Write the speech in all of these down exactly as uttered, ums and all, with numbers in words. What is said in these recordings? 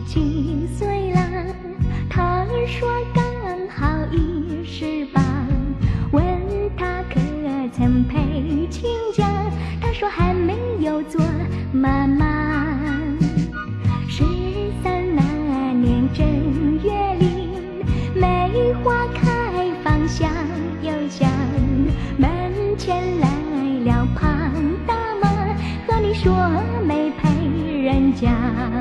几岁了？他说刚好一十八。问他可曾陪亲家？他说还没有做妈妈。十三那年正月里，梅花开放香又香，门前来了庞大妈，和你说没陪人家。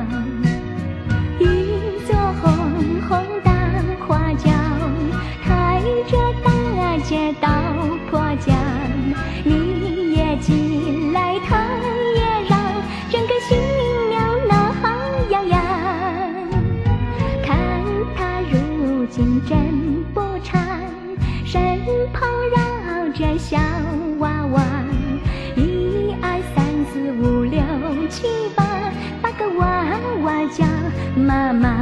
一座红红大花轿，开着大街到婆家，你也进来，他也让，整个新娘闹洋洋。看他如今真不长，身旁绕着小娃娃，一二三四五六七八，八个娃娃叫妈妈。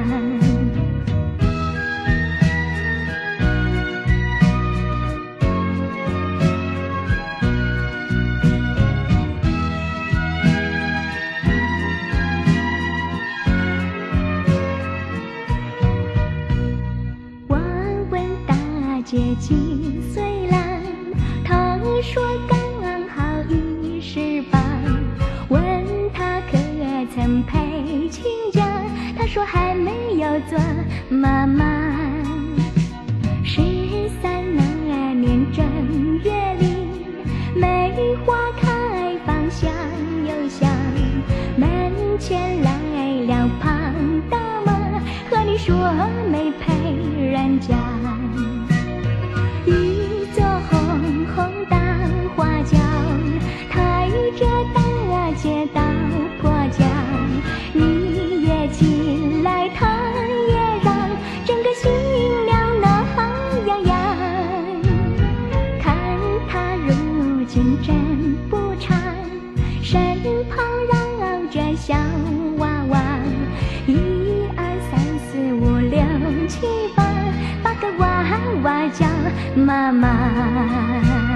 我问大姐几岁了？她说刚好一十八。问她可曾陪亲家？她说还没有做妈妈。十三那年正月里，梅花开放香又香，门前来了庞大妈，和你说没陪人家。一座红红大花轿，开着大街到婆家，你也进来，他也让，整个新娘闹洋洋。看他如今真不长，身旁绕着小娃娃，一二三四五六七八，八个娃娃叫妈妈。